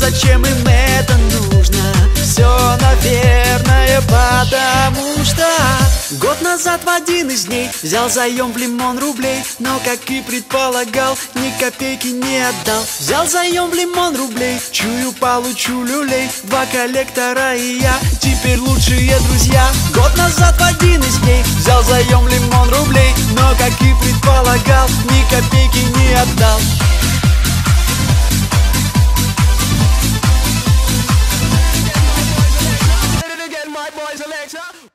зачем им это нужно? Все, наверное, потому что год назад в один из дней взял заем в Лимон рублей, но, как и предполагал, ни копейки не отдал. Взял заем в Лимон рублей, чую, получу люлей. Два коллектора и я теперь лучшие друзья. Год назад в один из дней взял заем в Лимон рублей, но, как и предполагал, ни копейки не отдал.